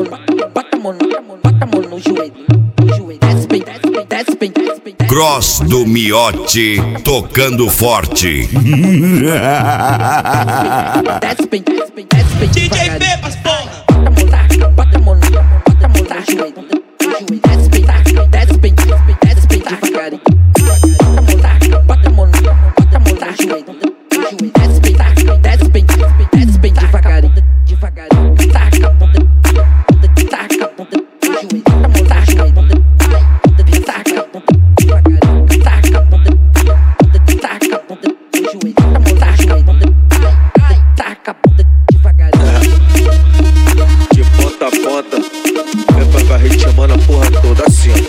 bota a mão no joelho. Desce bem, desce bem, desce bem. Cross do Miotti tocando forte. Desce bem, desce bem, desce bem. DJ Pepas, porra! Bota a mão no joelho. Desce bem, desce bem, desce bem devagarinho. Bota a mão no joelho. Desce bem, desce bem, desce bem devagarinho. Taca a bunda no joelho. Taca a mão no joelho. Taca a bunda devagarinho. Taca a bunda no joelho. Taca a bunda devagarinho. De ponta a ponta, Pepas vai ritmando a porra toda assim.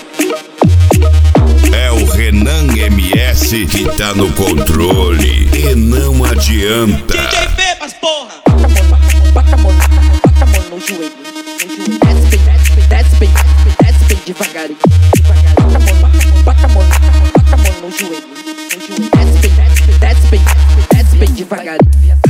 É o Renan MS que tá no controle e não adianta. DJ Pepas, porra! Bota a mão no joelho. Desce bem, desce bem, desce bem devagarinho. Bota a mão no joelho. Desce bem, desce bem devagarinho.